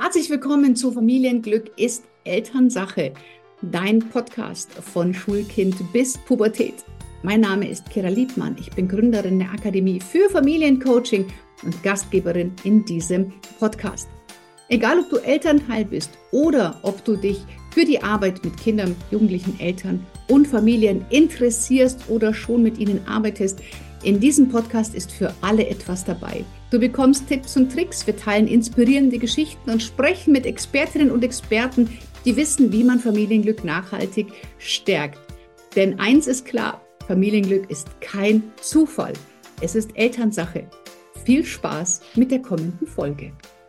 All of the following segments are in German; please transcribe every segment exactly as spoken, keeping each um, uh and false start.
Herzlich willkommen zu Familienglück ist Elternsache, dein Podcast von Schulkind bis Pubertät. Mein Name ist Kira Liebmann, ich bin Gründerin der Akademie für Familiencoaching und Gastgeberin in diesem Podcast. Egal, ob du Elternteil bist oder ob du dich für die Arbeit mit Kindern, jugendlichen Eltern und Familien interessierst oder schon mit ihnen arbeitest, in diesem Podcast ist für alle etwas dabei. Du bekommst Tipps und Tricks, wir teilen inspirierende Geschichten und sprechen mit Expertinnen und Experten, die wissen, wie man Familienglück nachhaltig stärkt. Denn eins ist klar, Familienglück ist kein Zufall, es ist Elternsache. Viel Spaß mit der kommenden Folge.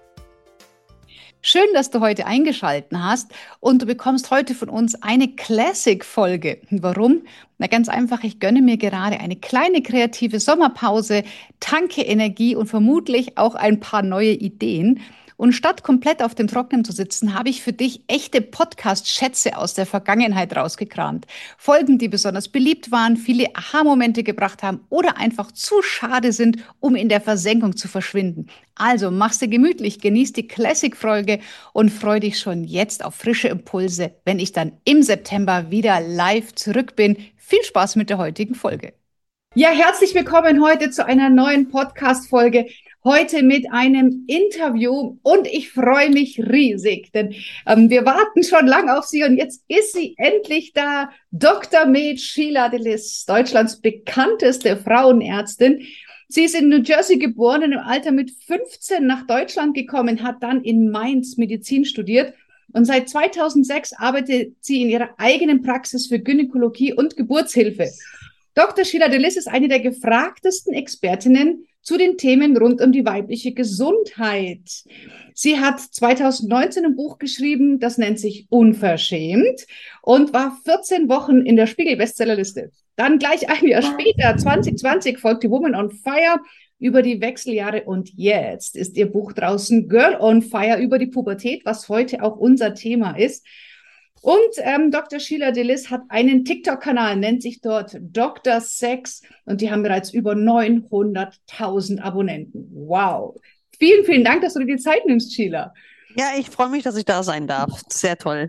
Schön, dass du heute eingeschaltet hast und du bekommst heute von uns eine Classic-Folge. Warum? Na ganz einfach, ich gönne mir gerade eine kleine kreative Sommerpause, tanke Energie und vermutlich auch ein paar neue Ideen. Und statt komplett auf dem Trockenen zu sitzen, habe ich für dich echte Podcast-Schätze aus der Vergangenheit rausgekramt. Folgen, die besonders beliebt waren, viele Aha-Momente gebracht haben oder einfach zu schade sind, um in der Versenkung zu verschwinden. Also mach's dir gemütlich, genieß die Classic-Folge und freu dich schon jetzt auf frische Impulse, wenn ich dann im September wieder live zurück bin. Viel Spaß mit der heutigen Folge. Ja, herzlich willkommen heute zu einer neuen Podcast-Folge. Heute mit einem Interview und ich freue mich riesig, denn ähm, wir warten schon lange auf sie und jetzt ist sie endlich da. Doktor Med Sheila de Lis, Deutschlands bekannteste Frauenärztin. Sie ist in New Jersey geboren, im Alter mit fünfzehn nach Deutschland gekommen, hat dann in Mainz Medizin studiert und seit zweitausendsechs arbeitet sie in ihrer eigenen Praxis für Gynäkologie und Geburtshilfe. Doktor Sheila de Lis ist eine der gefragtesten Expertinnen zu den Themen rund um die weibliche Gesundheit. Sie hat zweitausendneunzehn ein Buch geschrieben, das nennt sich Unverschämt und war vierzehn Wochen in der Spiegel-Bestsellerliste. Dann gleich ein Jahr später, zwanzig zwanzig, folgte Woman on Fire über die Wechseljahre und jetzt ist ihr Buch draußen, Girl on Fire, über die Pubertät, was heute auch unser Thema ist. Und ähm, Doktor Sheila de Lis hat einen TikTok-Kanal, nennt sich dort Doktor Sex und die haben bereits über neunhunderttausend Abonnenten. Wow. Vielen, vielen Dank, dass du dir die Zeit nimmst, Sheila. Ja, ich freue mich, dass ich da sein darf. Sehr toll.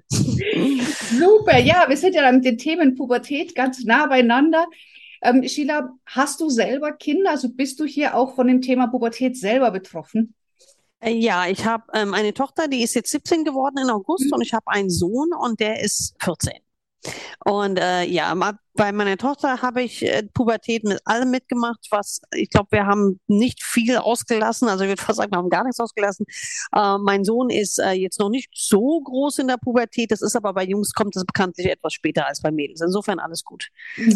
Super, ja, wir sind ja mit den Themen Pubertät ganz nah beieinander. Ähm, Sheila, hast du selber Kinder? Also bist du hier auch von dem Thema Pubertät selber betroffen? Ja, ich habe ähm, eine Tochter, die ist jetzt siebzehn geworden im August Mhm. und ich habe einen Sohn und der ist vierzehn. Und äh, ja, ma- bei meiner Tochter habe ich äh, Pubertät mit allem mitgemacht, was ich glaube, wir haben nicht viel ausgelassen, also ich würde fast sagen, wir haben gar nichts ausgelassen. Äh, mein Sohn ist äh, jetzt noch nicht so groß in der Pubertät, das ist aber bei Jungs kommt das bekanntlich etwas später als bei Mädels. Insofern alles gut.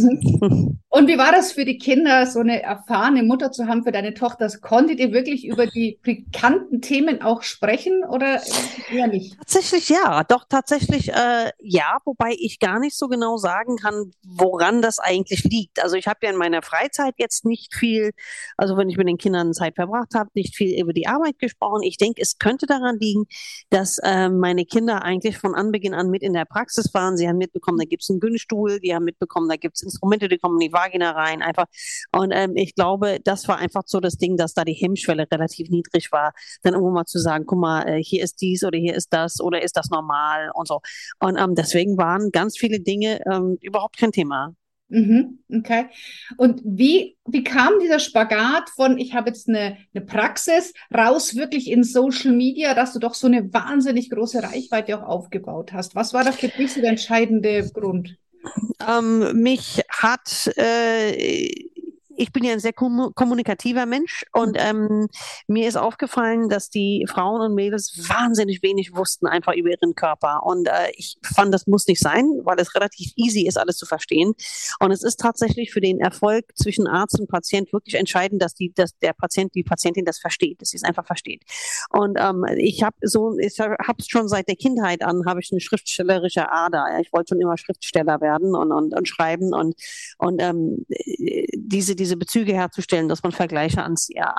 Mhm. Und wie war das für die Kinder, so eine erfahrene Mutter zu haben für deine Tochter? Konntet ihr wirklich über die pikanten Themen auch sprechen oder eher nicht? Tatsächlich ja, doch tatsächlich äh, ja, wobei ich gar nicht so genau sagen kann, woran das eigentlich liegt. Also ich habe ja in meiner Freizeit jetzt nicht viel, also wenn ich mit den Kindern Zeit verbracht habe, nicht viel über die Arbeit gesprochen. Ich denke, es könnte daran liegen, dass äh, meine Kinder eigentlich von Anbeginn an mit in der Praxis waren. Sie haben mitbekommen, da gibt es einen Gynstuhl, die haben mitbekommen, da gibt es Instrumente, die kommen in die Vagina rein, einfach. Und ähm, ich glaube, das war einfach so das Ding, dass da die Hemmschwelle relativ niedrig war, dann irgendwo mal zu sagen, guck mal, äh, hier ist dies oder hier ist das oder ist das normal und so. Und ähm, deswegen waren ganz viele Dinge ähm, überhaupt kein Thema. Mhm, okay. Und wie, wie kam dieser Spagat von, ich habe jetzt eine, eine Praxis, raus wirklich in Social Media, dass du doch so eine wahnsinnig große Reichweite auch aufgebaut hast? Was war da für dich so der entscheidende Grund? Ähm, mich hat, äh, ich bin ja ein sehr kommu- kommunikativer Mensch und ähm, mir ist aufgefallen, dass die Frauen und Mädels wahnsinnig wenig wussten einfach über ihren Körper. Und äh, ich fand, das muss nicht sein, weil es relativ easy ist, alles zu verstehen. Und es ist tatsächlich für den Erfolg zwischen Arzt und Patient wirklich entscheidend, dass die, dass der Patient, die Patientin das versteht, dass sie es einfach versteht. Und ähm, ich habe so, ich habe es schon seit der Kindheit an, habe ich eine schriftstellerische Ader. Ja. Ich wollte schon immer Schriftsteller werden und, und, und schreiben und, und ähm, diese, diese Bezüge herzustellen, dass man Vergleiche ans, ja,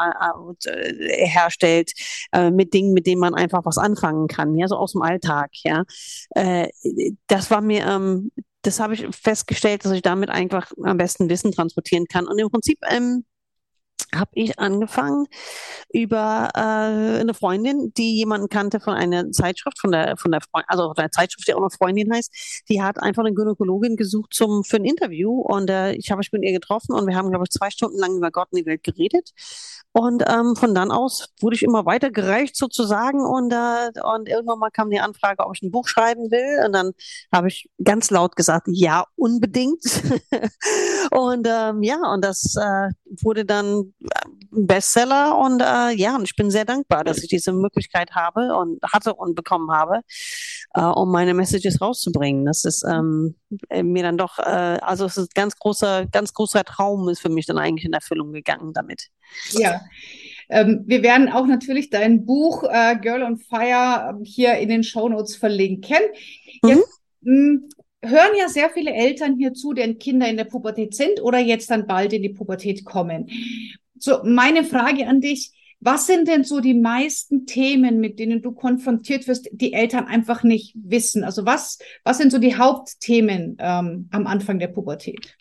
äh, herstellt äh, mit Dingen, mit denen man einfach was anfangen kann, ja, so aus dem Alltag, ja. Äh, das war mir, ähm, das habe ich festgestellt, dass ich damit einfach am besten Wissen transportieren kann. Und im Prinzip ähm, habe ich angefangen über äh, eine Freundin, die jemanden kannte von einer Zeitschrift, von der, von der Freundin, also von der Zeitschrift, die auch noch Freundin heißt. Die hat einfach eine Gynäkologin gesucht zum, für ein Interview und äh, ich habe mich mit ihr getroffen und wir haben, glaube ich, zwei Stunden lang über Gott und die Welt geredet. Und ähm, von dann aus wurde ich immer weitergereicht sozusagen und, äh, und irgendwann mal kam die Anfrage, ob ich ein Buch schreiben will und dann habe ich ganz laut gesagt, ja, unbedingt. Und ähm, ja, und das äh, wurde dann ein Bestseller und äh, ja, und ich bin sehr dankbar, dass ich diese Möglichkeit habe und hatte und bekommen habe, äh, um meine Messages rauszubringen. Das ist ähm, mir dann doch, äh, also es ist ein ganz großer, ganz großer Traum ist für mich dann eigentlich in Erfüllung gegangen damit. Ja, ähm, wir werden auch natürlich dein Buch äh, Girl on Fire äh, hier in den Shownotes verlinken. Mhm. Jetzt mh, hören ja sehr viele Eltern hier zu, deren Kinder in der Pubertät sind oder jetzt dann bald in die Pubertät kommen. So, meine Frage an dich, was sind denn so die meisten Themen, mit denen du konfrontiert wirst, die Eltern einfach nicht wissen? Also was, was sind so die Hauptthemen ähm, am Anfang der Pubertät?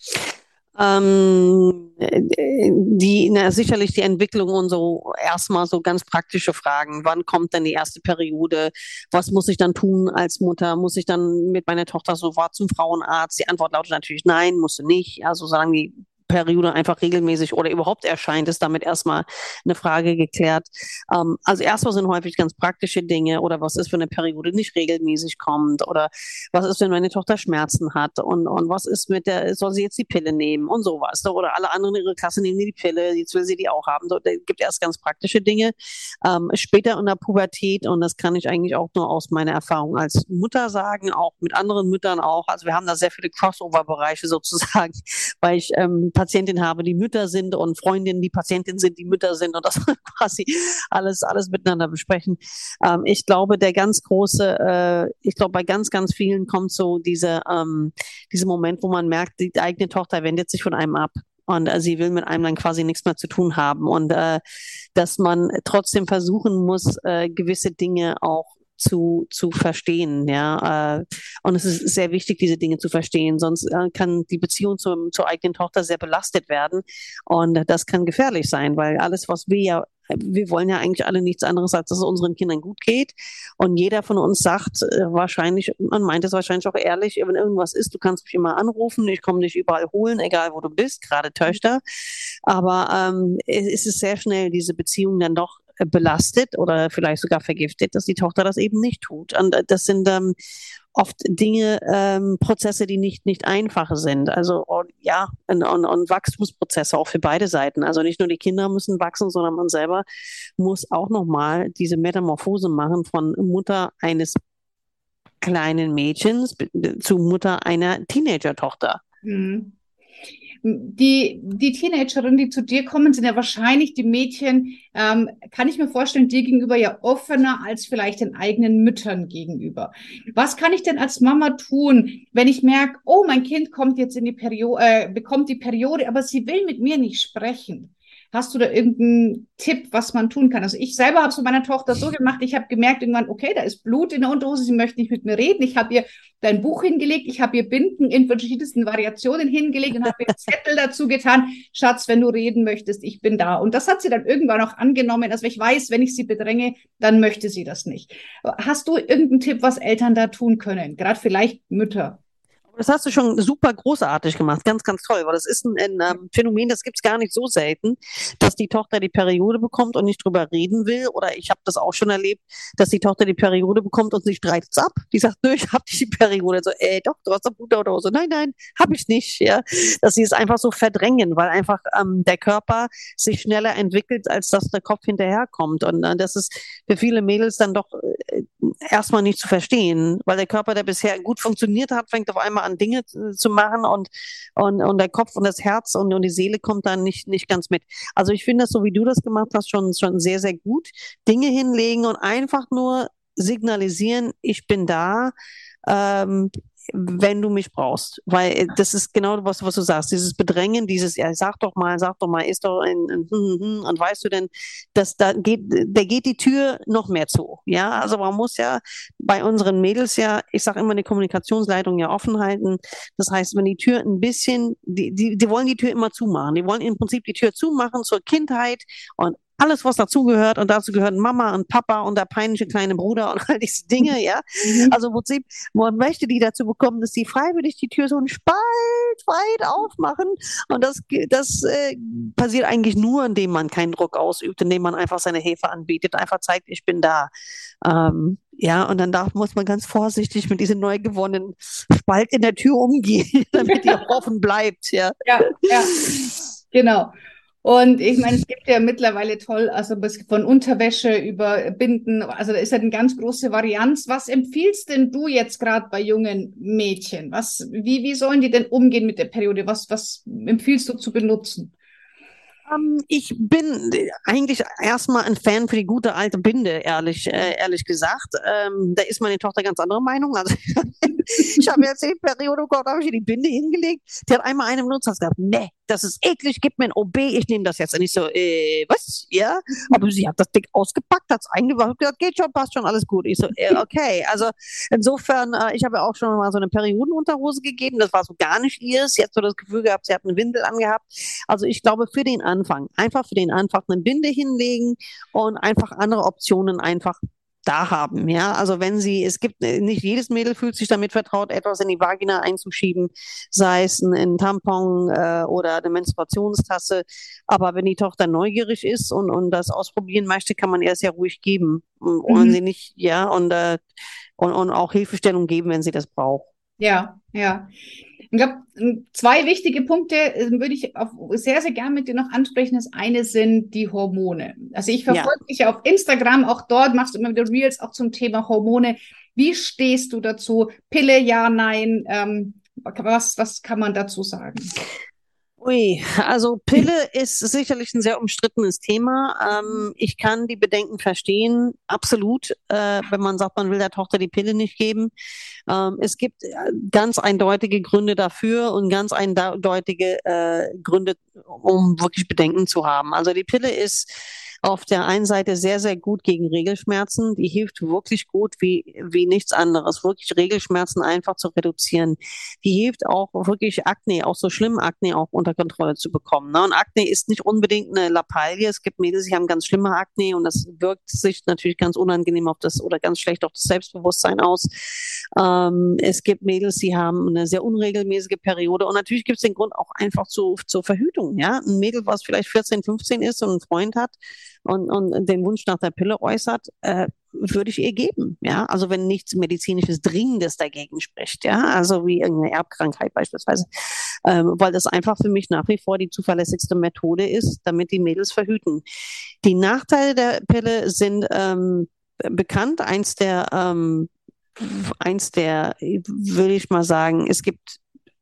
Ähm, die, na, sicherlich die Entwicklung und so erstmal so ganz praktische Fragen. Wann kommt denn die erste Periode? Was muss ich dann tun als Mutter? Muss ich dann mit meiner Tochter sofort zum Frauenarzt? Die Antwort lautet natürlich nein, musst du nicht. Also solange die Periode einfach regelmäßig oder überhaupt erscheint, ist damit erstmal eine Frage geklärt. Ähm, also erstmal sind häufig ganz praktische Dinge oder was ist, wenn eine Periode nicht regelmäßig kommt oder was ist, wenn meine Tochter Schmerzen hat und, und was ist mit der, soll sie jetzt die Pille nehmen und sowas. Oder alle anderen in ihrer Klasse nehmen die Pille, jetzt will sie die auch haben. So, da gibt erst ganz praktische Dinge. Ähm, später in der Pubertät, und das kann ich eigentlich auch nur aus meiner Erfahrung als Mutter sagen, auch mit anderen Müttern auch. Also wir haben da sehr viele Crossover-Bereiche sozusagen, weil ich ähm, Patientinnen habe, die Mütter sind und Freundinnen, die Patientinnen sind, die Mütter sind und das quasi alles, alles miteinander besprechen. Ähm, ich glaube, der ganz große, äh, ich glaube, bei ganz, ganz vielen kommt so diese, ähm, dieser Moment, wo man merkt, die eigene Tochter wendet sich von einem ab. Und äh, sie will mit einem dann quasi nichts mehr zu tun haben. Und äh, dass man trotzdem versuchen muss, äh, gewisse Dinge auch zu, zu verstehen, ja. Äh, und es ist sehr wichtig, diese Dinge zu verstehen, sonst äh, kann die Beziehung zum, zur eigenen Tochter sehr belastet werden. Und äh, das kann gefährlich sein, weil alles, was wir ja wir wollen ja eigentlich alle nichts anderes, als dass es unseren Kindern gut geht. Und jeder von uns sagt äh, wahrscheinlich, man meint es wahrscheinlich auch ehrlich, wenn irgendwas ist, du kannst mich immer anrufen, ich komme dich überall holen, egal wo du bist, gerade Töchter. Aber ähm, es ist sehr schnell diese Beziehung dann doch belastet oder vielleicht sogar vergiftet, dass die Tochter das eben nicht tut. Und das sind ähm, oft Dinge, ähm, Prozesse, die nicht, nicht einfache sind. Also und, ja, und, und, und Wachstumsprozesse auch für beide Seiten. Also nicht nur die Kinder müssen wachsen, sondern man selber muss auch nochmal diese Metamorphose machen von Mutter eines kleinen Mädchens zu Mutter einer Teenager-Tochter. Mhm. Die, die Teenagerinnen, die zu dir kommen, sind ja wahrscheinlich die Mädchen, ähm, kann ich mir vorstellen, dir gegenüber ja offener als vielleicht den eigenen Müttern gegenüber. Was kann ich denn als Mama tun, wenn ich merke, oh, mein Kind kommt jetzt in die Periode, äh, bekommt die Periode, aber sie will mit mir nicht sprechen? Hast du da irgendeinen Tipp, was man tun kann? Also ich selber habe es mit meiner Tochter so gemacht, ich habe gemerkt irgendwann, okay, da ist Blut in der Unterhose, sie möchte nicht mit mir reden. Ich habe ihr dein Buch hingelegt, ich habe ihr Binden in verschiedensten Variationen hingelegt und habe ihr Zettel dazu getan, Schatz, wenn du reden möchtest, ich bin da. Und das hat sie dann irgendwann auch angenommen. Also ich weiß, wenn ich sie bedränge, dann möchte sie das nicht. Hast du irgendeinen Tipp, was Eltern da tun können? Gerade vielleicht Mütter. Das hast du schon super großartig gemacht, ganz, ganz toll, weil das ist ein, ein ähm, Phänomen, das gibt es gar nicht so selten, dass die Tochter die Periode bekommt und nicht drüber reden will. Oder ich habe das auch schon erlebt, dass die Tochter die Periode bekommt und sie streitet es ab. Die sagt, nö, ich habe nicht die Periode. So, ey, doch, du hast doch Blut oder so. Nein, nein, habe ich nicht. Ja, dass sie es einfach so verdrängen, weil einfach ähm, der Körper sich schneller entwickelt, als dass der Kopf hinterherkommt. Und äh, das ist für viele Mädels dann doch äh, erstmal nicht zu verstehen, weil der Körper, der bisher gut funktioniert hat, fängt auf einmal an Dinge zu machen und, und, und der Kopf und das Herz und, und die Seele kommt dann nicht, nicht ganz mit. Also ich finde das, so wie du das gemacht hast, schon, schon sehr, sehr gut. Dinge hinlegen und einfach nur signalisieren, ich bin da. Ähm, wenn du mich brauchst. Weil äh, das ist genau was, was du sagst. Dieses Bedrängen, dieses, ja, sag doch mal, sag doch mal, ist doch ein, ein hm, hm, und weißt du denn, dass da geht, da geht die Tür noch mehr zu. Ja, also man muss ja bei unseren Mädels ja, ich sage immer, eine Kommunikationsleitung ja offen halten. Das heißt, wenn die Tür ein bisschen, die, die, die wollen die Tür immer zumachen. Die wollen im Prinzip die Tür zumachen zur Kindheit und alles, was dazugehört, und dazu gehören Mama und Papa und der peinliche kleine Bruder und all diese Dinge, ja. Mhm. Also im Prinzip, man möchte die dazu bekommen, dass die freiwillig die Tür so einen Spalt weit aufmachen. Und das, das äh, passiert eigentlich nur, indem man keinen Druck ausübt, indem man einfach seine Hilfe anbietet, einfach zeigt, ich bin da. Ähm, ja, und dann darf, muss man ganz vorsichtig mit diesem neu gewonnenen Spalt in der Tür umgehen, damit die auch offen bleibt, ja. Ja, ja, genau. Und ich meine, es gibt ja mittlerweile toll, also bis von Unterwäsche über Binden, also da ist ja eine ganz große Varianz. Was empfiehlst denn du jetzt gerade bei jungen Mädchen? Was, wie, wie sollen die denn umgehen mit der Periode? Was, was empfiehlst du zu benutzen? Ähm, ich bin eigentlich erstmal ein Fan für die gute alte Binde, ehrlich, äh, ehrlich gesagt. Ähm, da ist meine Tochter ganz anderer Meinung. Also ich habe jetzt die Periode gehabt, da habe ich ihr die Binde hingelegt. Die hat einmal eine benutzt, hat gesagt, nee, das ist eklig, gib mir ein O B, ich nehme das jetzt. Und ich so, äh, was? Ja? Aber sie hat das Ding ausgepackt, hat es eingewacht, gesagt, geht schon, passt schon, alles gut. Ich so, äh, okay. Also insofern, äh, ich habe ja auch schon mal so eine Periodenunterhose gegeben, das war so gar nicht ihres. Sie hat so das Gefühl gehabt, sie hat eine Windel angehabt. Also ich glaube, für den Anfang, einfach für den Anfang eine Binde hinlegen und einfach andere Optionen einfach da haben, ja, also wenn sie, es gibt, nicht jedes Mädel fühlt sich damit vertraut, etwas in die Vagina einzuschieben, sei es ein, ein Tampon äh, oder eine Menstruationstasse, aber wenn die Tochter neugierig ist und, und das ausprobieren möchte, kann man ihr es ja ruhig geben, und wenn Mhm. sie nicht, ja, und, äh, und, und auch Hilfestellung geben, wenn sie das braucht. Ja, ja. Ich glaube, zwei wichtige Punkte äh, würde ich auf, sehr, sehr gern mit dir noch ansprechen. Das eine sind die Hormone. Also ich Ja. verfolge dich ja auf Instagram, auch dort machst du immer wieder Reels auch zum Thema Hormone. Wie stehst du dazu? Pille, ja, nein. Ähm, was, was kann man dazu sagen? Ui, also Pille ist sicherlich ein sehr umstrittenes Thema. Ähm, ich kann die Bedenken verstehen, absolut, äh, wenn man sagt, man will der Tochter die Pille nicht geben. Ähm, es gibt äh, ganz eindeutige Gründe dafür und ganz eindeutige äh, Gründe, um wirklich Bedenken zu haben. Also die Pille ist auf der einen Seite sehr, sehr gut gegen Regelschmerzen. Die hilft wirklich gut wie, wie nichts anderes, wirklich Regelschmerzen einfach zu reduzieren. Die hilft auch wirklich Akne, auch so schlimm Akne auch unter Kontrolle zu bekommen. Ne? Und Akne ist nicht unbedingt eine Lappalie. Es gibt Mädels, die haben ganz schlimme Akne und das wirkt sich natürlich ganz unangenehm auf das oder ganz schlecht auf das Selbstbewusstsein aus. Ähm, es gibt Mädels, die haben eine sehr unregelmäßige Periode und natürlich gibt es den Grund auch einfach zu, zur Verhütung. Ja? Ein Mädel, was vielleicht vierzehn, fünfzehn ist und einen Freund hat und, und den Wunsch nach der Pille äußert, äh, würde ich ihr geben, ja, also wenn nichts medizinisches Dringendes dagegen spricht, ja, also wie irgendeine Erbkrankheit beispielsweise, ähm, weil das einfach für mich nach wie vor die zuverlässigste Methode ist, damit die Mädels verhüten. Die Nachteile der Pille sind ähm, bekannt, eins der, ähm, eins der, würde ich mal sagen, es gibt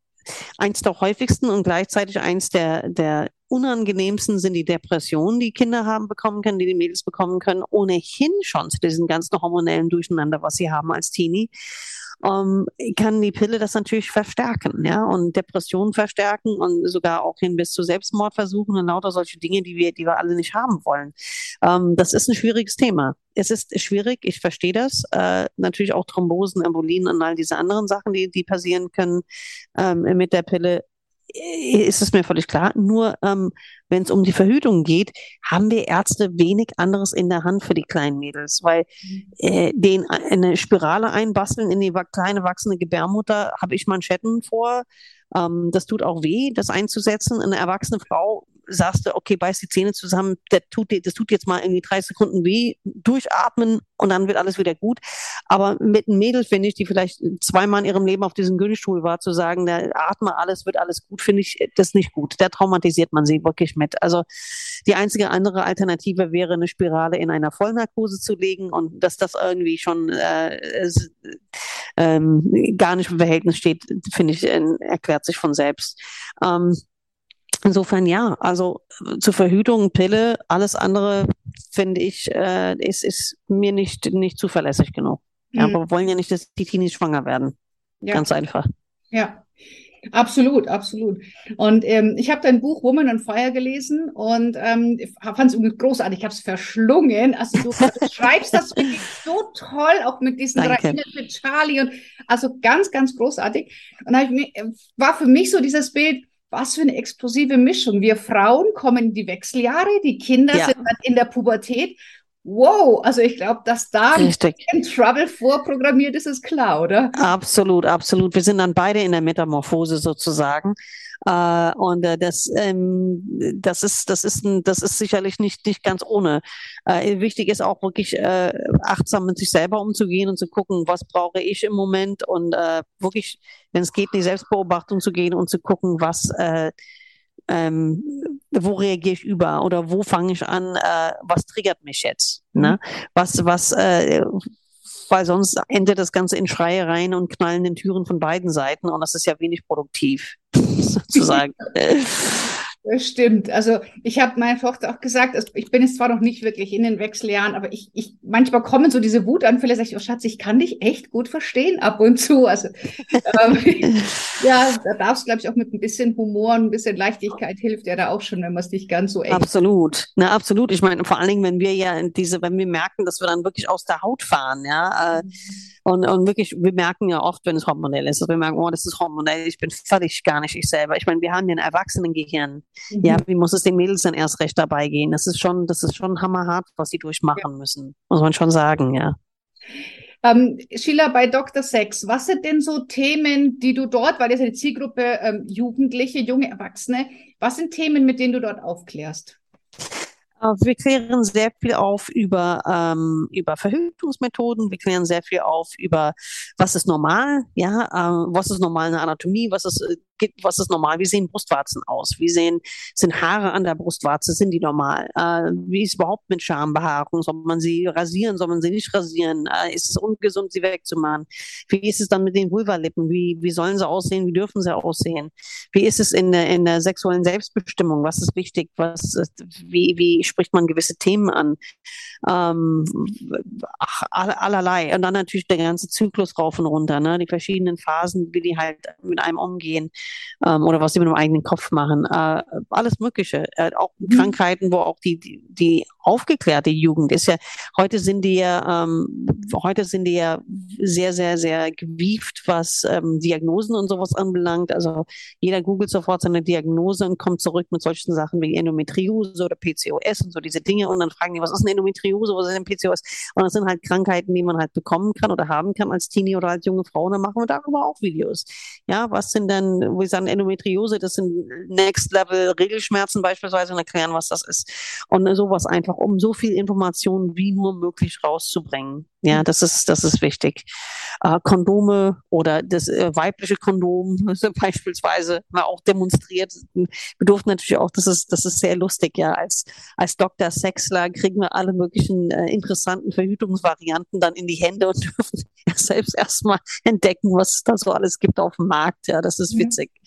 eins der häufigsten und gleichzeitig eins der, der unangenehmsten sind die Depressionen, die Kinder haben bekommen können, die die Mädels bekommen können, ohnehin schon zu diesem ganzen hormonellen Durcheinander, was sie haben als Teenie. Ähm, kann die Pille das natürlich verstärken, ja, und Depressionen verstärken und sogar auch hin bis zu Selbstmordversuchen und lauter solche Dinge, die wir, die wir alle nicht haben wollen. Ähm, das ist ein schwieriges Thema. Es ist schwierig, ich verstehe das. Äh, natürlich auch Thrombosen, Embolien und all diese anderen Sachen, die, die passieren können ähm, mit der Pille, ist es mir völlig klar. Nur ähm, wenn es um die Verhütung geht, haben wir Ärzte wenig anderes in der Hand für die kleinen Mädels, weil äh, den eine Spirale einbasteln in die kleine wachsende Gebärmutter, habe ich Manschetten vor. Ähm, das tut auch weh, das einzusetzen. Eine erwachsene Frau sagst du, okay, beiß die Zähne zusammen, das tut, das tut jetzt mal irgendwie drei Sekunden weh, durchatmen und dann wird alles wieder gut. Aber mit einem Mädel, finde ich, die vielleicht zweimal in ihrem Leben auf diesem Gynstuhl war, zu sagen, da atme alles, wird alles gut, finde ich das nicht gut. Da traumatisiert man sie wirklich mit. Also die einzige andere Alternative wäre, eine Spirale in einer Vollnarkose zu legen und dass das irgendwie schon äh, ähm, gar nicht im Verhältnis steht, finde ich, äh, erklärt sich von selbst. Ähm, Insofern ja, also zur Verhütung, Pille, alles andere finde ich, äh, ist, ist mir nicht, nicht zuverlässig genug. Ja, Hm. aber wir wollen ja nicht, dass die Teenies schwanger werden. Ja, Ganz einfach. ja. Absolut, absolut. Und ähm, ich habe dein Buch Woman on Fire gelesen und ähm, fand es großartig. Ich habe es verschlungen. Also du, du schreibst das wirklich so toll, auch mit diesen drei Danke. Innen für Charlie und also ganz, ganz großartig. Und da hab ich mir, war für mich so dieses Bild, was für eine explosive Mischung. Wir Frauen kommen in die Wechseljahre, die Kinder Ja, sind dann in der Pubertät. Wow, also ich glaube, dass da ein richtig. bisschen Trouble vorprogrammiert ist, ist klar, oder? Absolut, absolut. Wir sind dann beide in der Metamorphose sozusagen. Äh, und äh, das, ähm, das ist, das ist, ein, das ist sicherlich nicht, nicht ganz ohne. Äh, wichtig ist auch wirklich äh, achtsam mit sich selber umzugehen und zu gucken, was brauche ich im Moment und äh, wirklich, wenn es geht, in die Selbstbeobachtung zu gehen und zu gucken, was äh, ähm, wo reagiere ich über oder wo fange ich an, äh, was triggert mich jetzt, Mhm. ne? Was, was, äh, weil sonst endet das Ganze in Schreiereien und knallenden Türen von beiden Seiten und das ist ja wenig produktiv, sozusagen. Das stimmt. Also ich habe meiner Tochter auch gesagt, also ich bin jetzt zwar noch nicht wirklich in den Wechseljahren, aber ich, ich manchmal kommen so diese Wutanfälle, sag ich, oh Schatz, ich kann dich echt gut verstehen ab und zu. Also ähm, ja, da darfst du, glaube ich, auch mit ein bisschen Humor und ein bisschen Leichtigkeit hilft ja da auch schon, wenn man es nicht ganz so eng. Absolut, na absolut. Ich meine, vor allen Dingen, wenn wir ja in diese, wenn wir merken, dass wir dann wirklich aus der Haut fahren, ja, äh, und, und wirklich, wir merken ja oft, wenn es hormonell ist, dass wir merken, oh, das ist hormonell, ich bin völlig gar nicht ich selber. Ich meine, wir haben ja ein Erwachsenengehirn. Ja, Mhm. wie muss es den Mädels dann erst recht dabei gehen? Das ist schon, das ist schon hammerhart, was sie durchmachen müssen, muss man schon sagen, ja. Ähm, Sheila, bei Doktor Sex, was sind denn so Themen, die du dort, weil das ist ja die Zielgruppe ähm, Jugendliche, junge Erwachsene, was sind Themen, mit denen du dort aufklärst? Äh, Wir klären sehr viel auf über, ähm, über Verhütungsmethoden. Wir klären sehr viel auf über, was ist normal, ja, äh, was ist normal in der Anatomie, was ist, äh, gibt- was ist normal, wie sehen Brustwarzen aus, wie sehen, sind Haare an der Brustwarze, sind die normal, äh, wie ist überhaupt mit Schambehaarung, soll man sie rasieren, soll man sie nicht rasieren, äh, ist es ungesund, sie wegzumachen, wie ist es dann mit den Vulvalippen, wie, wie sollen sie aussehen, wie dürfen sie aussehen, wie ist es in der, in der sexuellen Selbstbestimmung? Was ist wichtig? Was ist, wie, wie spricht man gewisse Themen an? Ähm, ach, allerlei. Und dann natürlich der ganze Zyklus rauf und runter, ne? Die verschiedenen Phasen, wie die halt mit einem umgehen, ähm, oder was sie mit dem eigenen Kopf machen. Äh, alles Mögliche. Äh, auch Mhm. Krankheiten, wo auch die, die, die aufgeklärte Jugend ist ja, heute sind die ja, ähm, heute sind die ja sehr, sehr, sehr gewieft, was ähm, Diagnosen und sowas anbelangt. Also jeder googelt sofort seine Diagnose und kommt zurück mit solchen Sachen wie Endometriose oder P C O S und so diese Dinge. Und dann fragen die, was ist eine Endometriose, was ist ein P C O S? Und das sind halt Krankheiten, die man halt bekommen kann oder haben kann als Teenie oder als junge Frau. Und dann machen wir darüber auch Videos. Ja, was sind denn, wo wir sagen, Endometriose, das sind Next Level Regelschmerzen beispielsweise und erklären, was das ist. Und sowas einfach, um so viel Informationen wie nur möglich rauszubringen. Ja, das ist, das ist wichtig. Äh, Kondome oder das äh, weibliche Kondom beispielsweise mal auch demonstriert. Wir durften natürlich auch, das ist, das ist sehr lustig, ja, als, als Doktor Sexler kriegen wir alle möglichen äh, interessanten Verhütungsvarianten dann in die Hände und dürfen ja selbst erstmal entdecken, was es da so alles gibt auf dem Markt. Ja, das ist Mhm. witzig.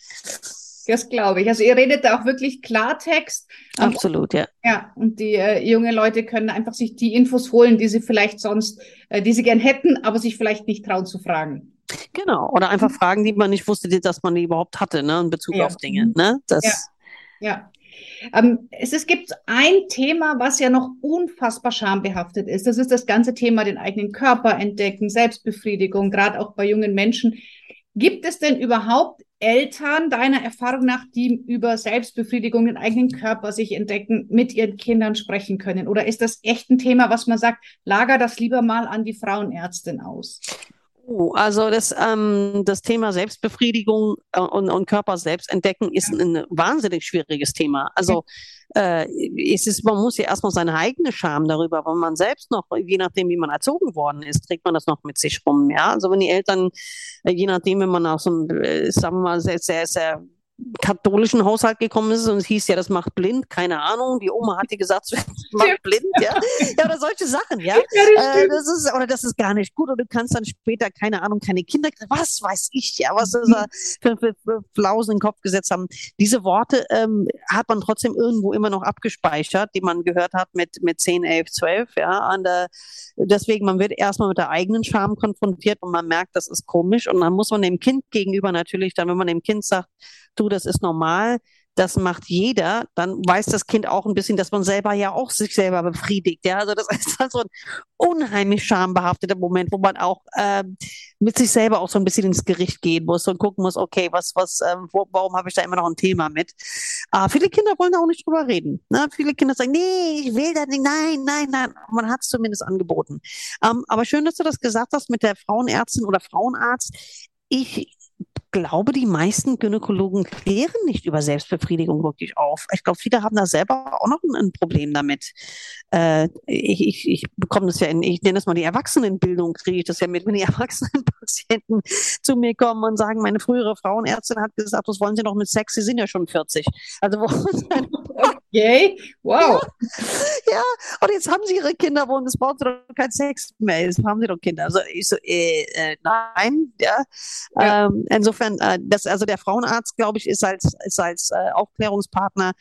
Das glaube ich. Also ihr redet da auch wirklich Klartext. Ähm, Absolut, ja. ja, und die äh, junge Leute können einfach sich die Infos holen, die sie vielleicht sonst, äh, die sie gern hätten, aber sich vielleicht nicht trauen zu fragen. Genau. Oder einfach Fragen, die man nicht wusste, die- dass man die überhaupt hatte, ne, in Bezug Ja. auf Dinge. Mhm. Ne? Ja, Das, ja. Ähm, es, es gibt ein Thema, was ja noch unfassbar schambehaftet ist. Das ist das ganze Thema den eigenen Körper entdecken, Selbstbefriedigung, gerade auch bei jungen Menschen. Gibt es denn überhaupt Eltern deiner Erfahrung nach, die über Selbstbefriedigung, den eigenen Körper sich entdecken, mit ihren Kindern sprechen können? Oder ist das echt ein Thema, was man sagt, lager das lieber mal an die Frauenärztin aus? Oh, also das, ähm, das Thema Selbstbefriedigung äh, und, und Körper selbst entdecken ist ein wahnsinnig schwieriges Thema. Also äh, es ist, man muss ja erstmal seine eigene Scham darüber, weil man selbst noch, je nachdem, wie man erzogen worden ist, trägt man das noch mit sich rum. Ja, also wenn die Eltern, äh, je nachdem, wenn man auch so ein, äh, sagen wir mal, sehr, sehr, sehr katholischen Haushalt gekommen ist und es hieß ja, das macht blind, keine Ahnung. Die Oma hat dir gesagt, das macht blind, ja. Ja, oder solche Sachen, ja. Ja, das äh, stimmt. das ist, oder das ist gar nicht gut und du kannst dann später, keine Ahnung, keine Kinder kriegen. Was weiß ich, ja, was ist da für, für, für Flausen in den Kopf gesetzt haben. Diese Worte ähm, hat man trotzdem irgendwo immer noch abgespeichert, die man gehört hat mit, mit zehn, elf, zwölf, ja. Und äh, deswegen, man wird erstmal mit der eigenen Scham konfrontiert und man merkt, das ist komisch und dann muss man dem Kind gegenüber natürlich dann, wenn man dem Kind sagt, du, das ist normal, das macht jeder, dann weiß das Kind auch ein bisschen, dass man selber ja auch sich selber befriedigt. Ja, also das ist dann so ein unheimlich schambehafteter Moment, wo man auch ähm, mit sich selber auch so ein bisschen ins Gericht gehen muss und gucken muss, okay, was, was, ähm, wo, warum habe ich da immer noch ein Thema mit? Aber viele Kinder wollen da auch nicht drüber reden. Ne? Viele Kinder sagen, nee, ich will das nicht, nein, nein, nein. Man hat es zumindest angeboten. Ähm, aber schön, dass du das gesagt hast mit der Frauenärztin oder Frauenarzt. Ich glaube, die meisten Gynäkologen klären nicht über Selbstbefriedigung wirklich auf. Ich glaube, viele haben da selber auch noch ein, ein Problem damit. Äh, ich, ich, ich bekomme das ja in, ich nenne das mal die Erwachsenenbildung, kriege ich das ja mit, wenn die Erwachsenenpatienten zu mir kommen und sagen, meine frühere Frauenärztin hat gesagt, was wollen Sie noch mit Sex? Sie sind ja schon vierzig. Also wo Okay, wow. ja, ja, und jetzt haben sie ihre Kinder, wo es braucht doch kein Sex mehr. Jetzt haben sie doch Kinder. Also ich so, äh, äh, nein, ja. Ja. Ähm, insofern, äh, das, also der Frauenarzt, glaube ich, ist als, ist als äh, Aufklärungspartner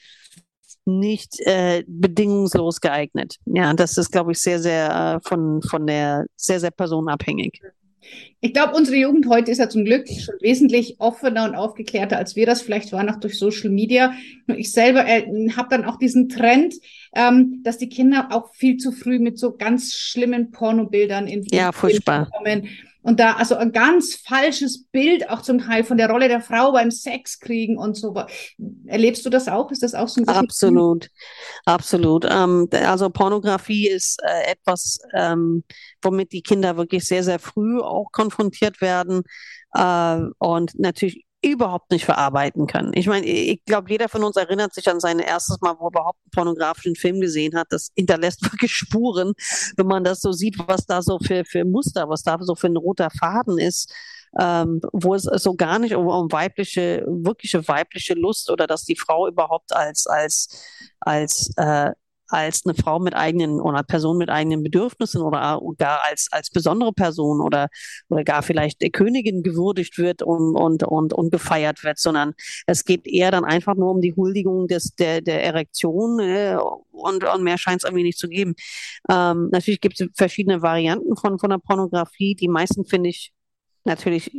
nicht äh, bedingungslos geeignet. Ja, das ist, glaube ich, sehr, sehr äh, von, von der, sehr, sehr personenabhängig. Ich glaube, unsere Jugend heute ist ja zum Glück schon wesentlich offener und aufgeklärter, als wir das vielleicht waren, auch durch Social Media. Nur ich selber äh, habe dann auch diesen Trend, ähm, dass die Kinder auch viel zu früh mit so ganz schlimmen Pornobildern in Ja, furchtbar. kommen. Und da also ein ganz falsches Bild auch zum Teil von der Rolle der Frau beim Sex kriegen und so. Erlebst du das auch? Ist das auch so ein bisschen? Absolut, absolut. Ähm, also Pornografie ist äh, etwas, ähm, womit die Kinder wirklich sehr, sehr früh auch konfrontiert werden äh, und natürlich überhaupt nicht verarbeiten können. Ich meine, ich glaube, jeder von uns erinnert sich an sein erstes Mal, wo er überhaupt einen pornografischen Film gesehen hat. Das hinterlässt wirklich Spuren, wenn man das so sieht, was da so für, für Muster, was da so für ein roter Faden ist. Ähm, wo es so gar nicht um, um weibliche, wirkliche weibliche Lust oder dass die Frau überhaupt als, als, als, äh, als eine Frau mit eigenen oder Person mit eigenen Bedürfnissen oder gar als, als besondere Person oder, oder gar vielleicht der Königin gewürdigt wird und, und, und, und gefeiert wird, sondern es geht eher dann einfach nur um die Huldigung des, der, der Erektion äh, und, und mehr scheint es irgendwie nicht zu geben. Ähm, natürlich gibt es verschiedene Varianten von, von der Pornografie. Die meisten finde ich natürlich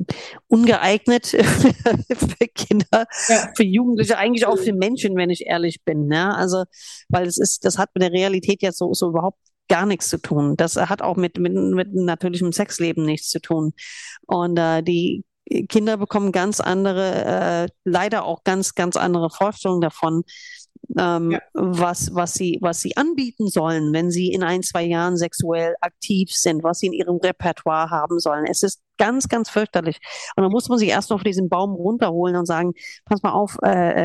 ungeeignet für Kinder, Ja. für Jugendliche, eigentlich auch für Menschen, wenn ich ehrlich bin. Ne? Also, weil es ist, das hat mit der Realität jetzt so, so überhaupt gar nichts zu tun. Das hat auch mit, mit, mit natürlichem Sexleben nichts zu tun. Und äh, die Kinder bekommen ganz andere, äh, leider auch ganz, ganz andere Vorstellungen davon, ähm, Ja. was, was sie, was sie anbieten sollen, wenn sie in ein, zwei Jahren sexuell aktiv sind, was sie in ihrem Repertoire haben sollen. Es ist ganz, ganz fürchterlich. Und dann muss man sich erst noch von diesem Baum runterholen und sagen, pass mal auf, äh,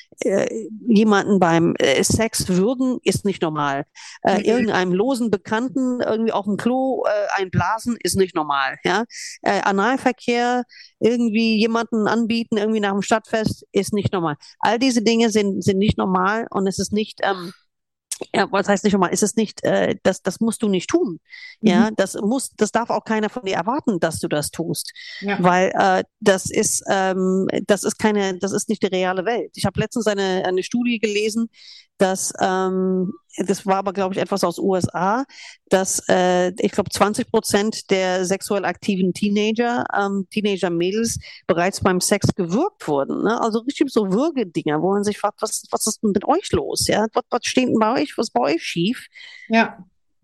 äh, jemanden beim äh, Sex würgen ist nicht normal. Äh, Mhm. Irgendeinem losen Bekannten irgendwie auf dem Klo äh, einblasen ist nicht normal. Ja? Äh, Analverkehr, irgendwie jemanden anbieten, irgendwie nach dem Stadtfest ist nicht normal. All diese Dinge sind, sind nicht normal und es ist nicht, ähm, ja, was heißt nicht normal? Es ist nicht, äh, das, das musst du nicht tun. Ja, Mhm. das muss, das darf auch keiner von dir erwarten, dass du das tust, Ja. weil äh, das ist, ähm, das ist keine, das ist nicht die reale Welt. Ich habe letztens eine eine Studie gelesen, dass ähm, das war aber, glaube ich, etwas aus U S A, dass äh, ich glaube zwanzig Prozent der sexuell aktiven Teenager, ähm, Teenager-Mädels bereits beim Sex gewürgt wurden. Ne? Also richtig so Würgedinger, wo man sich fragt, was, was ist denn mit euch los? Ja? Was, was steht denn bei euch, was ist bei euch schief? Ja.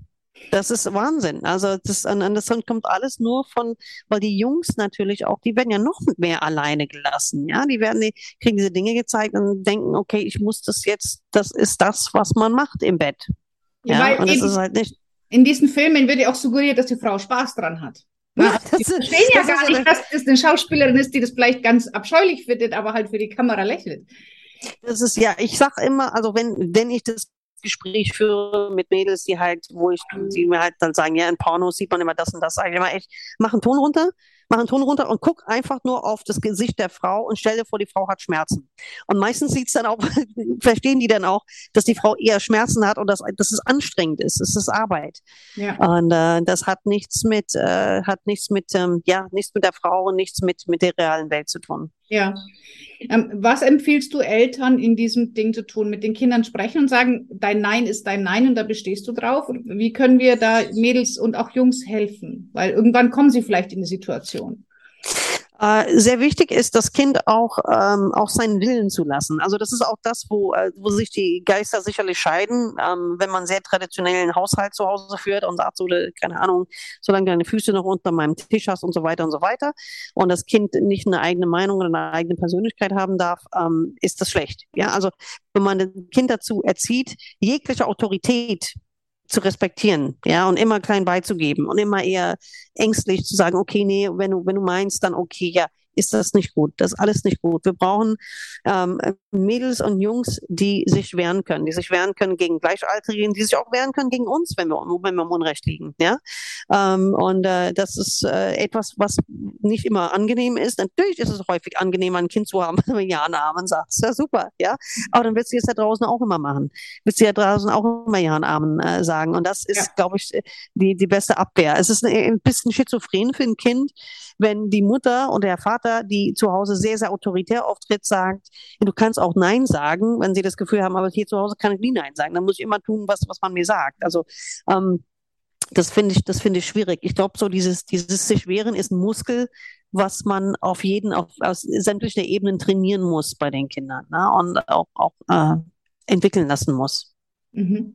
Das ist Wahnsinn. Also das, und das kommt alles nur von, weil die Jungs natürlich auch, die werden ja noch mehr alleine gelassen. Ja, die werden, die kriegen diese Dinge gezeigt und denken, okay, ich muss das jetzt, das ist das, was man macht im Bett. Ja, Ja, weil und es eben ist halt nicht. in diesen Filmen wird ja auch suggeriert, dass die Frau Spaß dran hat. Ja, Na, das die ist, verstehen ja das gar ist, nicht, dass das eine Schauspielerin ist, die das vielleicht ganz abscheulich findet, aber halt für die Kamera lächelt. das ist ja, ich sag immer, also wenn, wenn ich das Gespräch führe mit Mädels, die halt, wo ich, die mir halt dann sagen, ja, in Pornos sieht man immer das und das, sage ich immer echt, mach einen Ton runter mach einen Ton runter und guck einfach nur auf das Gesicht der Frau und stell dir vor, die Frau hat Schmerzen. Und meistens sieht's dann auch, verstehen die dann auch, dass die Frau eher Schmerzen hat und dass, dass es anstrengend ist. Es ist Arbeit. Ja. Und äh, das hat nichts mit, äh, hat nichts mit, ähm, ja, nichts mit der Frau und nichts mit, mit der realen Welt zu tun. Ja. Ähm, was empfiehlst du Eltern in diesem Ding zu tun? Mit den Kindern sprechen und sagen, dein Nein ist dein Nein und da bestehst du drauf? Und wie können wir da Mädels und auch Jungs helfen? Weil irgendwann kommen sie vielleicht in die Situation. Äh, sehr wichtig ist, das Kind auch, ähm, auch seinen Willen zu lassen. Also das ist auch das, wo, äh, wo sich die Geister sicherlich scheiden, ähm, wenn man sehr traditionellen Haushalt zu Hause führt und sagt, so, keine Ahnung, solange du deine Füße noch unter meinem Tisch hast und so weiter und so weiter und das Kind nicht eine eigene Meinung oder eine eigene Persönlichkeit haben darf, ähm, ist das schlecht. Ja, also wenn man das Kind dazu erzieht, jegliche Autorität zu respektieren, ja, und immer klein beizugeben und immer eher ängstlich zu sagen, okay, nee, wenn du, wenn du meinst, dann okay, ja, ist das nicht gut, das ist alles nicht gut. Wir brauchen ähm, Mädels und Jungs, die sich wehren können, die sich wehren können gegen Gleichaltrigen, die sich auch wehren können gegen uns, wenn wir, wenn wir im Unrecht liegen, ja. Ähm, und äh, das ist äh, etwas, was nicht immer angenehm ist. Natürlich ist es häufig angenehm, ein Kind zu haben, wenn man ja Namen sagt, ja super, ja. Aber dann willst du es da draußen auch immer machen, willst du ja draußen auch immer ja Amen äh, sagen. Und das ist, ja, glaube ich, die, die beste Abwehr. Es ist ein bisschen schizophren für ein Kind, wenn die Mutter und der Vater, die zu Hause sehr, sehr autoritär auftritt, sagt, du kannst auch Nein sagen, wenn sie das Gefühl haben, aber hier zu Hause kann ich nie Nein sagen. Dann muss ich immer tun, was, was man mir sagt. Also ähm, das finde ich, das finde ich schwierig. Ich glaube, so dieses, dieses sich wehren ist ein Muskel, was man auf jeden, auf, aus sämtlichen Ebenen trainieren muss bei den Kindern, ne? Und auch, auch äh, entwickeln lassen muss. Mhm.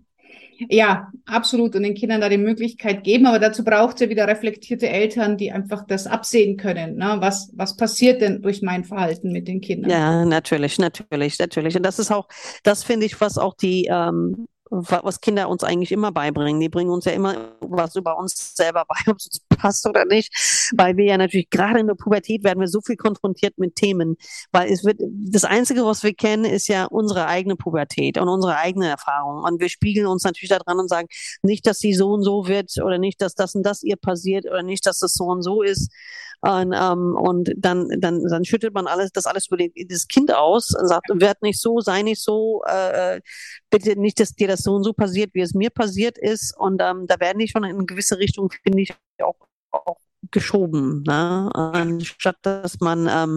Ja, absolut. Und den Kindern da die Möglichkeit geben. Aber dazu braucht es ja wieder reflektierte Eltern, die einfach das absehen können. Ne? Was, was passiert denn durch mein Verhalten mit den Kindern? Ja, natürlich, natürlich, natürlich. Und das ist auch, das finde ich, was auch die, ähm, was Kinder uns eigentlich immer beibringen. Die bringen uns ja immer was über uns selber bei, ob es uns passt oder nicht, weil wir ja natürlich gerade in der Pubertät werden wir so viel konfrontiert mit Themen, weil es wird, das Einzige, was wir kennen, ist ja unsere eigene Pubertät und unsere eigene Erfahrung und wir spiegeln uns natürlich da dran und sagen, nicht, dass sie so und so wird oder nicht, dass das und das ihr passiert oder nicht, dass das so und so ist. Und, ähm, und dann, dann, dann schüttet man alles, das alles über die, das Kind aus und sagt, werd nicht so, sei nicht so, äh, bitte nicht, dass dir das so und so passiert, wie es mir passiert ist. Und ähm, da werden die schon in eine gewisse Richtung, finde ich, auch, auch geschoben, ne? Anstatt dass man ähm,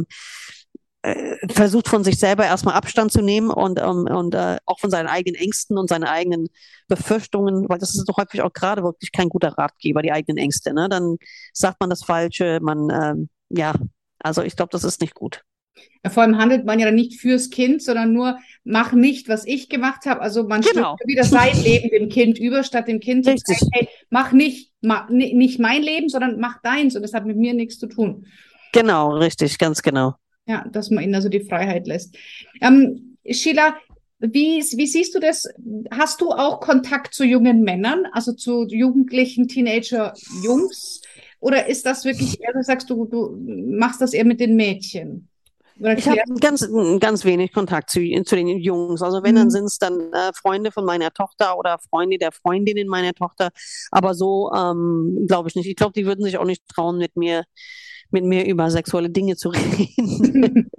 versucht von sich selber erstmal Abstand zu nehmen und, um, und uh, auch von seinen eigenen Ängsten und seinen eigenen Befürchtungen, weil das ist doch häufig auch gerade wirklich kein guter Ratgeber, die eigenen Ängste. Ne? Dann sagt man das Falsche, man, ähm, ja, also ich glaube, das ist nicht gut. Ja, vor allem handelt man ja dann nicht fürs Kind, sondern nur, mach nicht, was ich gemacht habe. Also man genau. stülpt wieder sein Leben dem Kind über, statt dem Kind Richtig. zu sagen, hey, mach nicht, mach, nicht mein Leben, sondern mach deins und das hat mit mir nichts zu tun. Genau, richtig, ganz genau. Ja, dass man ihnen also die Freiheit lässt. Ähm, Sheila, wie, wie siehst du das? Hast du auch Kontakt zu jungen Männern, also zu jugendlichen Teenager-Jungs? Oder ist das wirklich, eher, du sagst, du, du machst das eher mit den Mädchen? Oder ich habe ganz, ganz wenig Kontakt zu, zu den Jungs. Also wenn, mhm. dann sind es dann äh, Freunde von meiner Tochter oder Freunde der Freundinnen meiner Tochter. Aber so ähm, glaube ich nicht. Ich glaube, die würden sich auch nicht trauen, mit mir mit mir über sexuelle Dinge zu reden.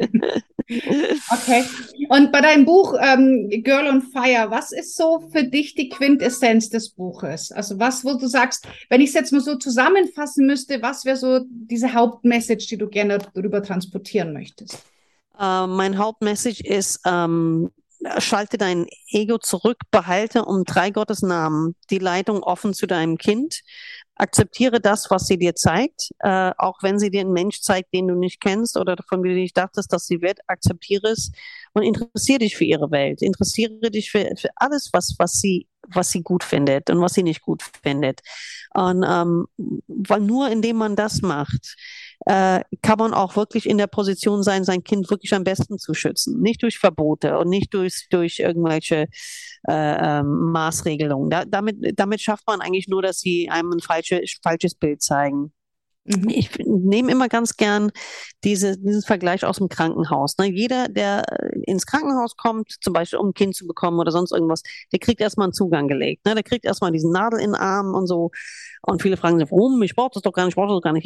Okay. Und bei deinem Buch ähm, Girl on Fire, was ist so für dich die Quintessenz des Buches? Also was, wo du sagst, wenn ich es jetzt mal so zusammenfassen müsste, was wäre so diese Hauptmessage, die du gerne darüber transportieren möchtest? Uh, mein Hauptmessage ist, ähm, schalte dein Ego zurück, behalte um drei Gottes Namen die Leitung offen zu deinem Kind. Akzeptiere das, was sie dir zeigt, äh, auch wenn sie dir einen Mensch zeigt, den du nicht kennst oder von dem du nicht dachtest, dass sie wird, akzeptiere es und interessiere dich für ihre Welt. Interessiere dich für, für alles, was, was sie, was sie gut findet und was sie nicht gut findet. Und ähm, weil nur indem man das macht, äh, kann man auch wirklich in der Position sein, sein Kind wirklich am besten zu schützen. Nicht durch Verbote und nicht durch, durch irgendwelche äh, ähm, Maßregelungen. Da, damit, damit schafft man eigentlich nur, dass sie einem ein falsche, falsches Bild zeigen. Mhm. Ich nehme immer ganz gern diese, diesen Vergleich aus dem Krankenhaus. Ne? Jeder, der ins Krankenhaus kommt, zum Beispiel um ein Kind zu bekommen oder sonst irgendwas, der kriegt erstmal einen Zugang gelegt. Ne? Der kriegt erstmal diesen Nadel in den Arm und so. Und viele fragen sich, warum? Ich brauche das doch gar nicht, ich brauche das doch gar nicht. Ja,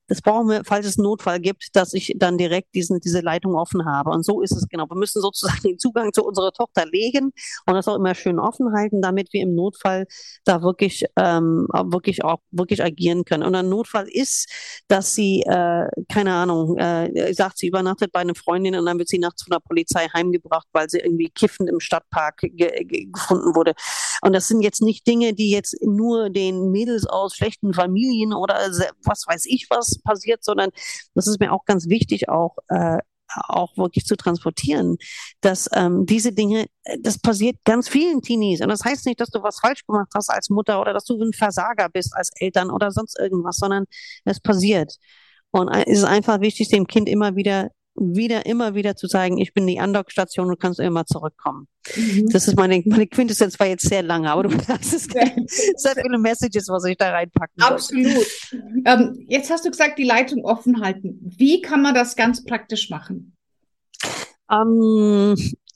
das brauchen wir, falls es einen Notfall gibt, dass ich dann direkt diesen, diese Leitung offen habe. Und so ist es genau. Wir müssen sozusagen den Zugang zu unserer Tochter legen und das auch immer schön offen halten, damit wir im Notfall da wirklich, ähm, wirklich auch wirklich agieren können. Und ein Notfall ist, dass sie, äh, keine Ahnung, äh, sagt, sie übernachtet bei einer Freundin und dann wird sie nachts von der Polizei heimgebracht, weil sie irgendwie kiffend im Stadtpark ge ge gefunden wurde. Und das sind jetzt nicht Dinge, die jetzt nur den Mädels aus schlechten Familien oder was weiß ich was passiert, sondern das ist mir auch ganz wichtig, auch äh, auch wirklich zu transportieren, dass ähm, diese Dinge, das passiert ganz vielen Teenies. Und das heißt nicht, dass du was falsch gemacht hast als Mutter oder dass du ein Versager bist als Eltern oder sonst irgendwas, sondern es passiert. Und es ist einfach wichtig, dem Kind immer wieder, wieder, immer wieder zu zeigen, ich bin die Andockstation und kannst immer zurückkommen. Mhm. Das ist meine, meine Quintessenz, war jetzt sehr lange, aber du hast es sehr viele Messages, was ich da reinpacken muss. Absolut. Ähm, jetzt hast du gesagt, die Leitung offen halten. Wie kann man das ganz praktisch machen? Ähm,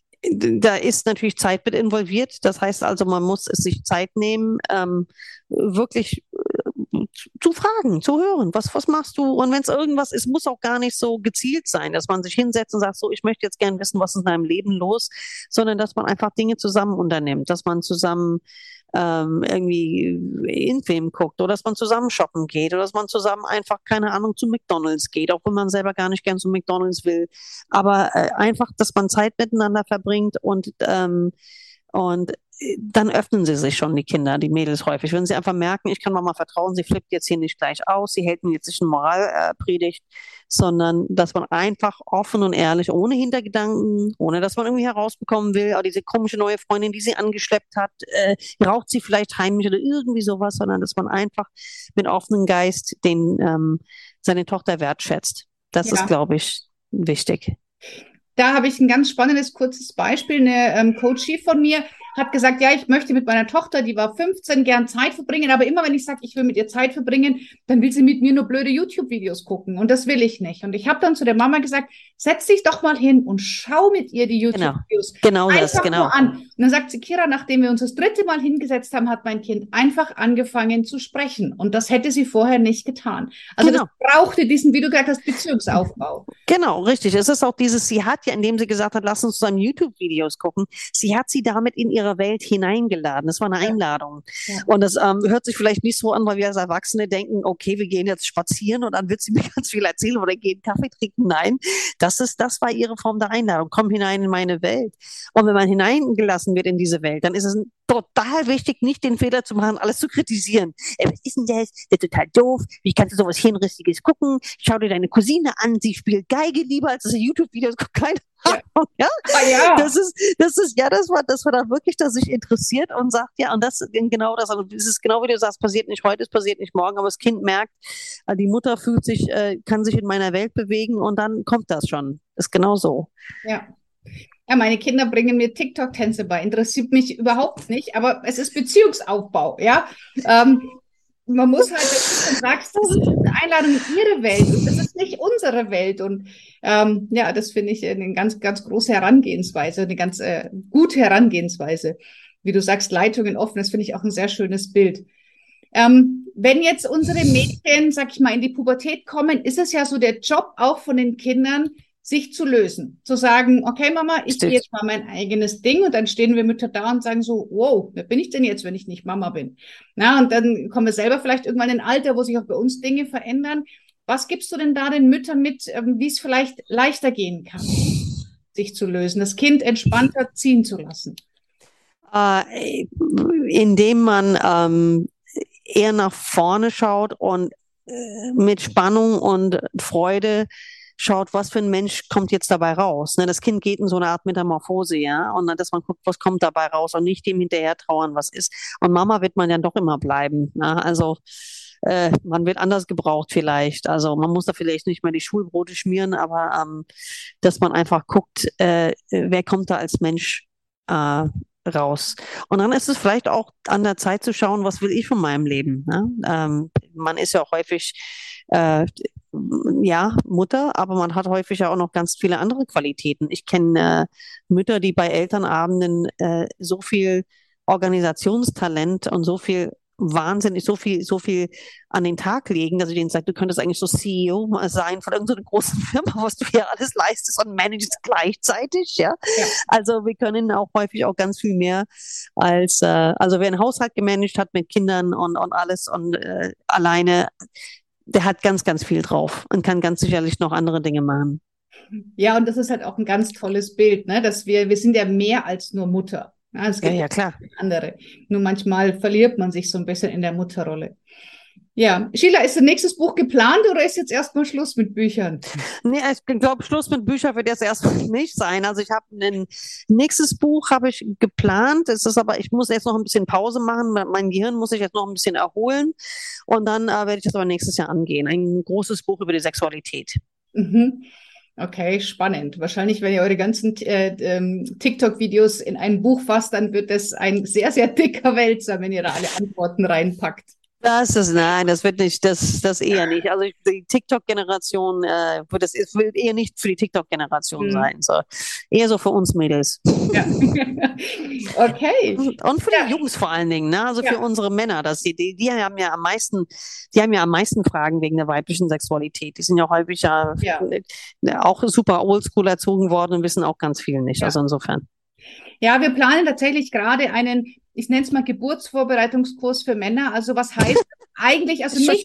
da ist natürlich Zeit mit involviert. Das heißt also, man muss es sich Zeit nehmen, ähm, wirklich äh, zu fragen, zu hören, was, was machst du? Und wenn es irgendwas ist, muss auch gar nicht so gezielt sein, dass man sich hinsetzt und sagt, so, ich möchte jetzt gern wissen, was ist in deinem Leben los, sondern dass man einfach Dinge zusammen unternimmt, dass man zusammen ähm, irgendwie in Film guckt oder dass man zusammen shoppen geht oder dass man zusammen einfach, keine Ahnung, zu McDonald's geht, auch wenn man selber gar nicht gern zu McDonald's will. Aber äh, einfach, dass man Zeit miteinander verbringt und ähm, und dann öffnen sie sich schon, die Kinder, die Mädels häufig. Wenn sie einfach merken, ich kann Mama vertrauen, sie flippt jetzt hier nicht gleich aus, sie hält mir jetzt nicht eine Moralpredigt, äh, sondern dass man einfach offen und ehrlich, ohne Hintergedanken, ohne dass man irgendwie herausbekommen will, oh, diese komische neue Freundin, die sie angeschleppt hat, äh, raucht sie vielleicht heimlich oder irgendwie sowas, sondern dass man einfach mit offenem Geist den, ähm, seine Tochter wertschätzt. Das Ja. ist, glaube ich, wichtig. Da habe ich ein ganz spannendes, kurzes Beispiel. Eine ähm, Coachie von mir hat gesagt, ja, ich möchte mit meiner Tochter, die war fünfzehn, gern Zeit verbringen, aber immer wenn ich sage, ich will mit ihr Zeit verbringen, dann will sie mit mir nur blöde YouTube-Videos gucken und das will ich nicht. Und ich habe dann zu der Mama gesagt, setz dich doch mal hin und schau mit ihr die YouTube-Videos genau, genau das, einfach genau. nur an. Und dann sagt sie, Kira, nachdem wir uns das dritte Mal hingesetzt haben, hat mein Kind einfach angefangen zu sprechen und das hätte sie vorher nicht getan. Also Genau. das brauchte diesen, wie du gesagt hast, Beziehungsaufbau. Genau, richtig. Es ist auch dieses, sie hat ja, indem sie gesagt hat, lass uns zusammen YouTube-Videos gucken, sie hat sie damit in ihre Welt hineingeladen. Das war eine Einladung. Ja. Ja. Und das ähm, hört sich vielleicht nicht so an, weil wir als Erwachsene denken, okay, wir gehen jetzt spazieren und dann wird sie mir ganz viel erzählen oder gehen Kaffee trinken. Nein, das ist, das war ihre Form der Einladung. Komm hinein in meine Welt. Und wenn man hineingelassen wird in diese Welt, dann ist es total wichtig, nicht den Fehler zu machen, alles zu kritisieren. Ey, was ist denn das? Das ist total doof. Wie kannst du sowas Hirnrissiges gucken? Schau dir deine Cousine an, sie spielt Geige lieber, als dass sie YouTube-Videos guckt. Keine Ahnung, ja. Ah, ja. Das ist, das ist, ja, das war, das war da wirklich, dass sich interessiert und sagt, ja, und das, genau das, also das ist genau wie du sagst, passiert nicht heute, es passiert nicht morgen, aber das Kind merkt, die Mutter fühlt sich, äh, kann sich in meiner Welt bewegen und dann kommt das schon. Das ist genau so. Ja. Ja, meine Kinder bringen mir TikTok-Tänze bei. Interessiert mich überhaupt nicht, aber es ist Beziehungsaufbau, ja. Ähm, man muss halt, wenn du sagst, das ist eine Einladung in ihre Welt und das ist nicht unsere Welt. Und ähm, ja, das finde ich eine ganz, ganz große Herangehensweise, eine ganz äh, gute Herangehensweise. Wie du sagst, Leitungen offen, das finde ich auch ein sehr schönes Bild. Ähm, wenn jetzt unsere Mädchen, sag ich mal, in die Pubertät kommen, ist es ja so der Job auch von den Kindern, sich zu lösen, zu sagen, okay, Mama, ich gehe jetzt mal mein eigenes Ding und dann stehen wir Mütter da und sagen so, wow, wer bin ich denn jetzt, wenn ich nicht Mama bin? Na, und dann kommen wir selber vielleicht irgendwann in ein Alter, wo sich auch bei uns Dinge verändern. Was gibst du denn da den Müttern mit, wie es vielleicht leichter gehen kann, sich zu lösen, das Kind entspannter ziehen zu lassen? Äh, indem man ähm, eher nach vorne schaut und äh, mit Spannung und Freude schaut, was für ein Mensch kommt jetzt dabei raus. Ne? Das Kind geht in so eine Art Metamorphose, ja, und dann, dass man guckt, was kommt dabei raus und nicht dem hinterher trauern, was ist. Und Mama wird man ja doch immer bleiben. Ne? Also äh, man wird anders gebraucht vielleicht. Also man muss da vielleicht nicht mehr die Schulbrote schmieren, aber ähm, dass man einfach guckt, äh, wer kommt da als Mensch äh, raus. Und dann ist es vielleicht auch an der Zeit zu schauen, was will ich von meinem Leben. Ne? Ähm, man ist ja häufig äh, ja, Mutter, aber man hat häufig ja auch noch ganz viele andere Qualitäten. Ich kenne äh, Mütter, die bei Elternabenden äh, so viel Organisationstalent und so viel wahnsinnig so viel, so viel an den Tag legen, dass ich denen sage, du könntest eigentlich so C E O mal sein von irgendeiner großen Firma, was du hier alles leistest und managst gleichzeitig, ja. ja. Also wir können auch häufig auch ganz viel mehr als, äh, also wer einen Haushalt gemanagt hat mit Kindern und, und alles und äh, alleine, der hat ganz, ganz viel drauf und kann ganz sicherlich noch andere Dinge machen. Ja, und das ist halt auch ein ganz tolles Bild, ne? Dass wir, wir sind ja mehr als nur Mutter. Ja, es gibt ja, ja, klar. andere. Nur manchmal verliert man sich so ein bisschen in der Mutterrolle. Ja, Sheila, ist das nächstes Buch geplant oder ist jetzt erstmal Schluss mit Büchern? Nee, ich glaube, Schluss mit Büchern wird jetzt erstmal nicht sein. Also ich habe ein nächstes Buch habe ich geplant. Es ist aber, ich muss jetzt noch ein bisschen Pause machen. Mein Gehirn muss sich jetzt noch ein bisschen erholen. Und dann äh, werde ich das aber nächstes Jahr angehen. Ein großes Buch über die Sexualität. Mhm. Okay, spannend. Wahrscheinlich, wenn ihr eure ganzen äh, ähm, TikTok-Videos in ein Buch fasst, dann wird das ein sehr, sehr dicker Wälzer, wenn ihr da alle Antworten reinpackt. Das ist, nein, das wird nicht, das, das eher nicht. Also die TikTok-Generation, äh, wird das ist, wird eher nicht für die TikTok-Generation hm. sein. So. Eher so für uns Mädels. Ja. Okay. Und für ja. die Jungs vor allen Dingen, ne? Also ja. für unsere Männer, dass die, die, die haben ja am meisten, die haben ja am meisten Fragen wegen der weiblichen Sexualität. Die sind ja häufig ja, ja. auch super oldschool erzogen worden und wissen auch ganz viel nicht. Ja. Also insofern. Ja, wir planen tatsächlich gerade einen, ich nenne es mal Geburtsvorbereitungskurs für Männer. Also was heißt eigentlich, also nicht,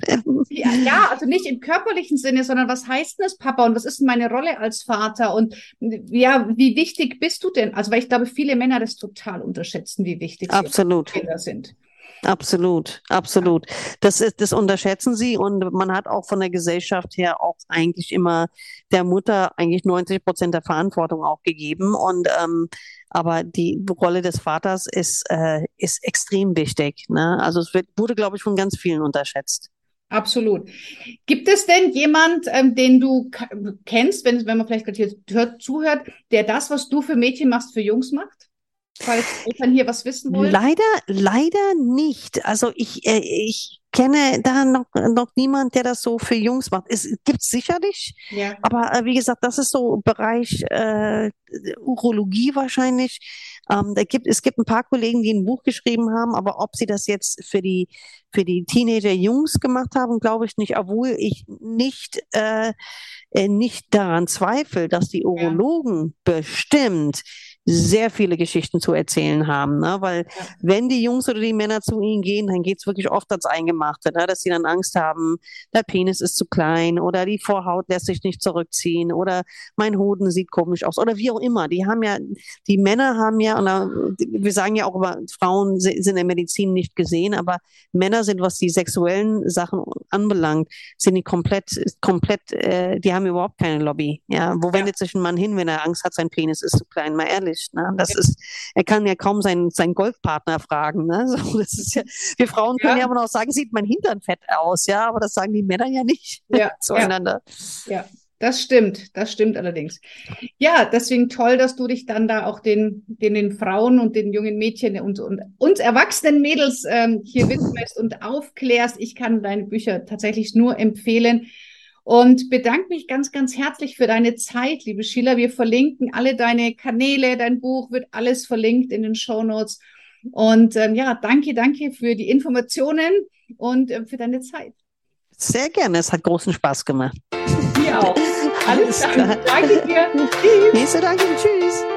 ja, also nicht im körperlichen Sinne, sondern was heißt denn das, Papa? Und was ist denn meine Rolle als Vater? Und ja, wie wichtig bist du denn? Also weil ich glaube, viele Männer das total unterschätzen, wie wichtig Absolut. Kinder sind. Absolut, absolut. Das ist, das unterschätzen sie und man hat auch von der Gesellschaft her auch eigentlich immer der Mutter eigentlich neunzig Prozent der Verantwortung auch gegeben und ähm, aber die Rolle des Vaters ist äh, ist extrem wichtig. Ne? Also es wird, wurde, glaube ich, von ganz vielen unterschätzt. Absolut. Gibt es denn jemand, ähm, den du k- kennst, wenn, wenn man vielleicht gerade hier hört, zuhört, der das, was du für Mädchen machst, für Jungs macht? Falls Eltern hier was wissen wollen? Leider, leider nicht. Also ich, äh, ich kenne da noch, noch niemand, der das so für Jungs macht. Es gibt es sicherlich, ja. aber äh, wie gesagt, das ist so Bereich äh, Urologie wahrscheinlich. Ähm, da gibt, es gibt ein paar Kollegen, die ein Buch geschrieben haben, aber ob sie das jetzt für die, für die Teenager-Jungs gemacht haben, glaube ich nicht, obwohl ich nicht, äh, nicht daran zweifle, dass die Urologen ja. bestimmt sehr viele Geschichten zu erzählen haben, ne? Weil ja. wenn die Jungs oder die Männer zu ihnen gehen, dann geht's wirklich oft ans Eingemachte, ne? Dass sie dann Angst haben, der Penis ist zu klein oder die Vorhaut lässt sich nicht zurückziehen oder mein Hoden sieht komisch aus oder wie auch immer. Die haben ja, die Männer haben ja, und wir sagen ja auch immer, Frauen sind in der Medizin nicht gesehen, aber Männer sind, was die sexuellen Sachen anbelangt, sind die komplett, komplett, äh, die haben überhaupt keine Lobby. Ja, wo ja. wendet sich ein Mann hin, wenn er Angst hat, sein Penis ist zu klein? Mal ehrlich. Ne? Das ja. ist, er kann ja kaum seinen, seinen Golfpartner fragen. Ne? So, das ist ja, wir Frauen können ja. ja immer noch sagen, sieht mein Hintern fett aus, ja, aber das sagen die Männer ja nicht ja. zueinander. Ja. ja, das stimmt, das stimmt allerdings. Ja, deswegen toll, dass du dich dann da auch den, den, den Frauen und den jungen Mädchen und, und uns erwachsenen Mädels ähm, hier widmest und aufklärst. Ich kann deine Bücher tatsächlich nur empfehlen. Und bedanke mich ganz, ganz herzlich für deine Zeit, liebe Sheila. Wir verlinken alle deine Kanäle, dein Buch wird alles verlinkt in den Shownotes. Und ähm, ja, danke, danke für die Informationen und äh, für deine Zeit. Sehr gerne, es hat großen Spaß gemacht. Mir auch. Alles klar. Danke dir. Tschüss. Danke, tschüss.